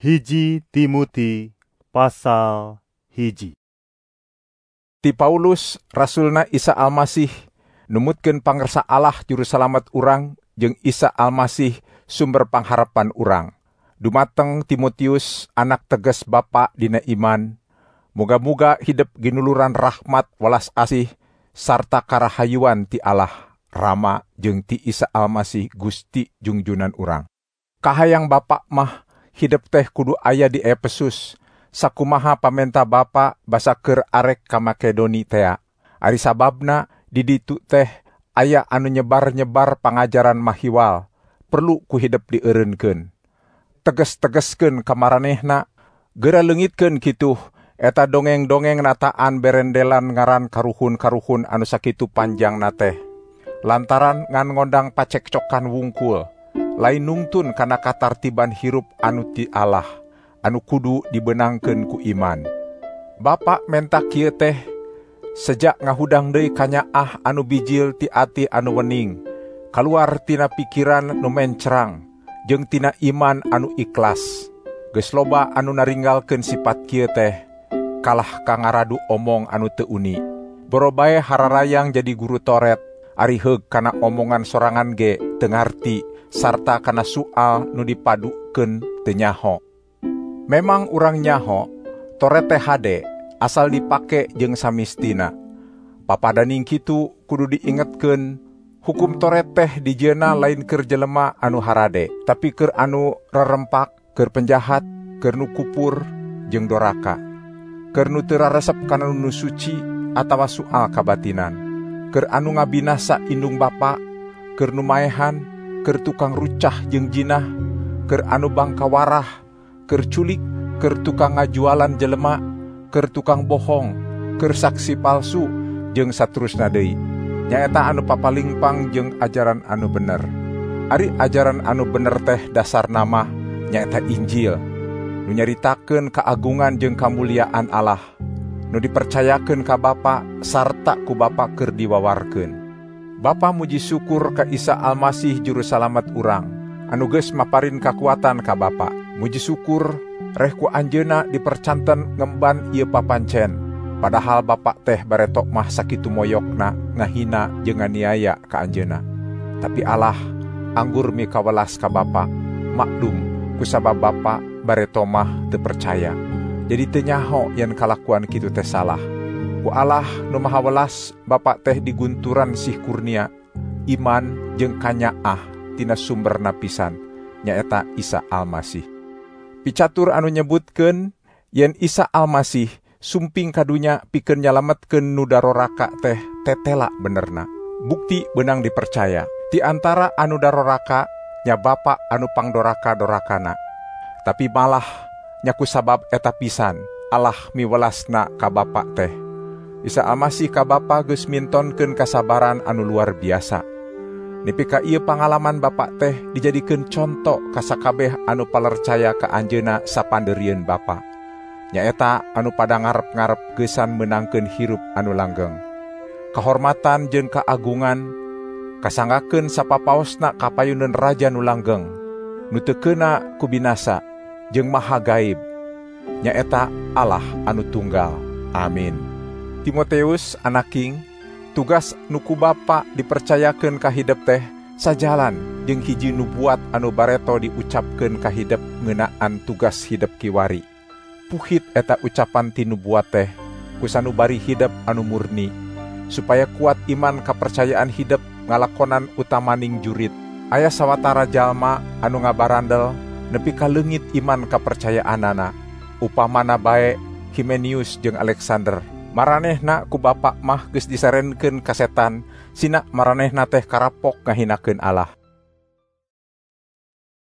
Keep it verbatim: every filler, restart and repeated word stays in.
Hiji Timuti pasal hiji. Ti Paulus rasulna Isa Almasih numutkeun pangersa Allah juru salamet urang jeung Isa Almasih sumber pangharapan urang. Dumateng Timotius anak teges bapa dina iman, moga-moga hidup ginuluran rahmat walas asih sarta karahayuan ti Allah Rama jeung ti Isa Almasih Gusti jungjunan urang. Kahayang bapa mah hidup teh kudu aya di Efesus, sakumaha pamenta bapa basa keur arek ka Makedoni tea. Ari sababna di ditu teh aya anu nyebar-nyebar pangajaran mahiwal, perlu ku hidup dieureunkeun. Teges-tegeskeun ka maranehna, geura leungitkeun kitu, eta dongeng-dongeng nataan berendelan ngaran karuhun-karuhun anu sakitu panjangna teh. Lantaran ngan ngondang pacekcokan wungkul, lain nungtun kana katartiban hirup anu ti Allah, anu kudu dibenangkeun ku iman. Bapa menta kieu teh, sejak ngahudang deui kanyaah anu bijil ti ati anu wening, kaluar tina pikiran nu mencerang, jeung tina iman anu ikhlas. Geus loba anu naringgalkeun sifat kieu teh, kalah ka ngaradu omong anu teu uni. Borobae hararayang jadi guru toret, ari heug kana omongan sorangan ge teu ngarti, sarta kana soal nu dipadukeun teu nyaho. Memang urang nyaho, toret teh hade, asal dipake jeung samistina. Papadaning kitu kudu diingetkeun, hukum toret teh dijieuna lain keur jelema anu harade, tapi keur anu rarempak, keur penjahat, keur nu kupur, jeung doraka. Keur nu teu raresep kana nu suci atawa soal kabatinan. Keur anu ngabinasa indung bapa, keur nu maehan, keur tukang rucah jeung jinah, keur anu bangkawarah, keur culik, keur tukang ngajualan jelema, keur tukang bohong, keur saksi palsu, jeung saterusna deui. Nyaeta anu papalingpang jeung ajaran anu bener. Ari ajaran anu bener teh dasarna mah nyaeta Injil, nu nyaritakeun kaagungan jeung kamuliaan Allah, nu dipercayakeun ka Bapa sarta ku Bapa keur diwawarkeun. Bapa muji syukur ka Isa Almasih juru salamet urang, anu geus maparin kakuatan ka Bapa. Muji syukur reh ku anjeunna dipercanten ngemban ieu papancen, padahal Bapa teh baretok mah sakitu moyokna ngahina jeung nganiaya ka anjeunna. Tapi Allah anggur mikawelas ka Bapa, maklum kusabab Bapa bareto mah teu percaya. Jadi teu nyaho yen kalakuan kitu teh salah. Ku Allah nu maha welas, Bapa teh digunturan sih kurnia, iman jeung kanyaah tina sumberna pisan, nyaeta Isa Almasih. Picatur anu nyebutkeun yen Isa Almasih sumping kadunya pikeun nyalametkeun nu daroraka teh tetela benerna. Bukti beunang dipercaya. Ti antara anu daroraka nya Bapa anu pangdoraka-dorakana. Tapi malah nya kusabab eta pisan Allah miwelasna ka Bapa teh. Isa Almasih ka Bapa geus mintonkeun kasabaran anu luar biasa. Nepi ka ieu pangalaman Bapa teh dijadikeun conto ka sakabeh anu palercaya ka anjeunna sapandeurieun Bapa. Nyaeta anu pada ngarep-ngarep geusan meunangkeun hirup anu langgeng. Kahormatan jeung kaagungan kasanggakeun sapapaosna kapayuneun raja nu langgeng, nu teu keuna ku binasa jeung maha gaib. Nyaeta Allah anu tunggal. Amin. Timotius anaking, tugas nu ku Bapa dipercayakeun ka hidup teh sajalan jeung hiji nubuat anu bareto diucapkeun ka hidup ngeunaan tugas hidup kiwari. Puhit eta ucapan ti nubuat teh ku sanubari hidup anu murni, supaya kuat iman kapercayaan hidup ngalakonan utamaning jurit. Aya sawatara jalma anu ngabarandel nepi ka leungit iman kapercayaanana, upamana bae Himenius jeung Alexander. Maranehna ku Bapa mah geus disarenkeun ka setan, sina maranehna teh karapok ngahinakeun Allah.